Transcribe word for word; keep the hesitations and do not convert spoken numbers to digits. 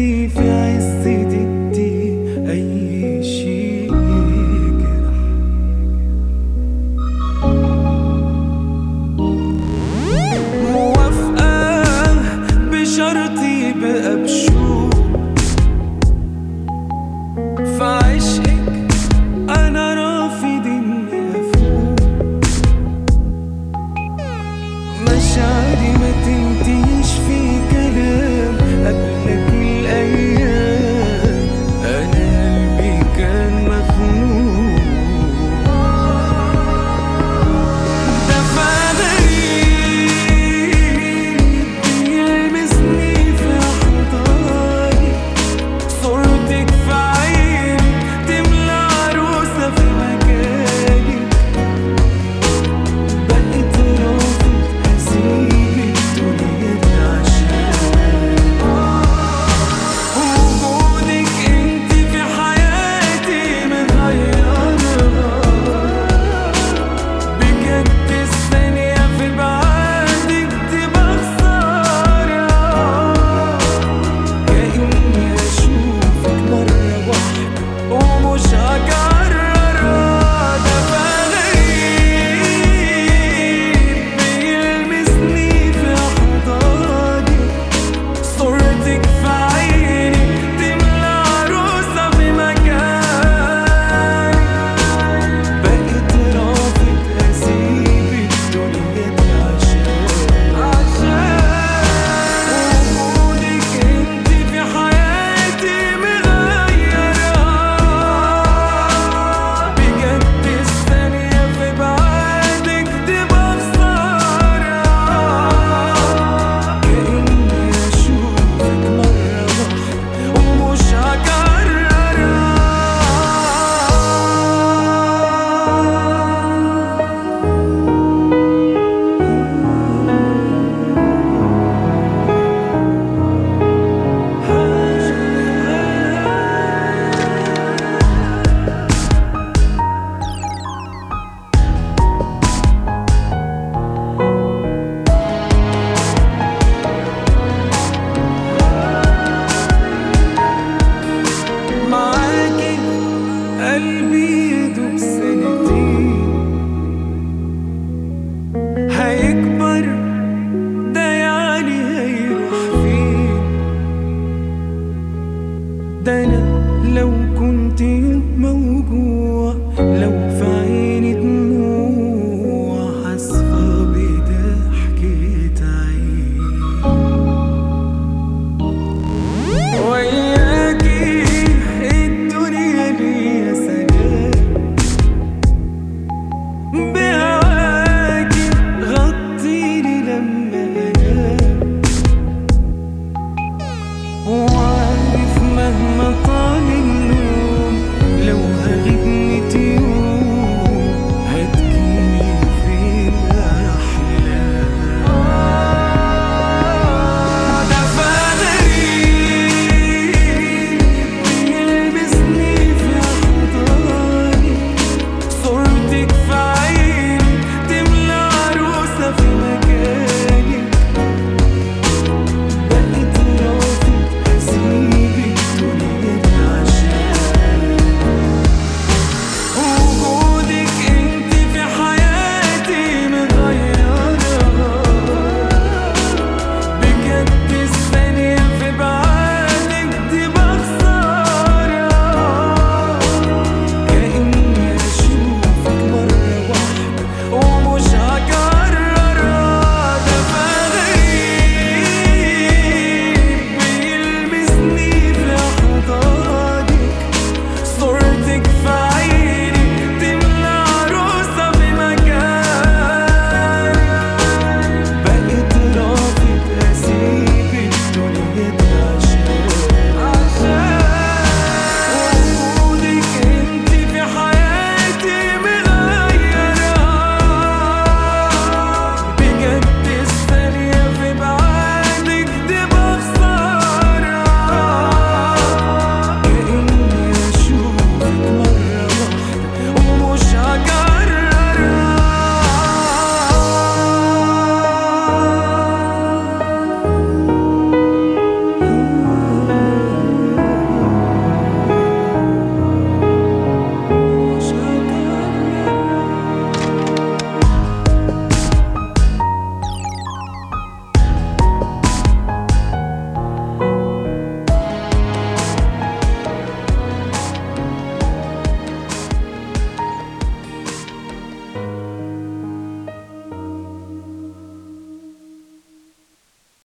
في عز دقتي أي شيء يجرح. موافقة بشرطي بقى بشوق في عشقك، أنا رافض إني أفوق. مشاعري ما تنتهيش في كلام قبلك من الأيام، أنا قلبي كان مخنوق. دفع غريب بيلمسني في أحضاني، صورتك في عيني تملى عروسة في مكاني. بقيت رافض أسيب الدنيا دي عشان وجودك انت في حياتي مغيرها. بجد الثانية في بعدك تبقى خسارة، كأني أشوفك مرة واحدة ومش هكررها. دفع غريب بيلمسني في أحضاني، صورتك في عيني تملى عروسة في مكاني. بقيت رافض أسيب الدنيا دي عشان وجودك انت في حياتي مغيرها. بجد الثانية في بعدك تبقى خسارة، كأني أشوفك مرة واحدة ومش هكررها. معاكي قلبي يدوب سنتين، هيكبر ده يعني هيروح فين؟ ده أنا لو كنت موجوع، لو في عيني دموع حاسة بضحكة عين. وياكي الدنيا ليا سلام، بهواكي غطيني لما أنام. وعارف مهما طال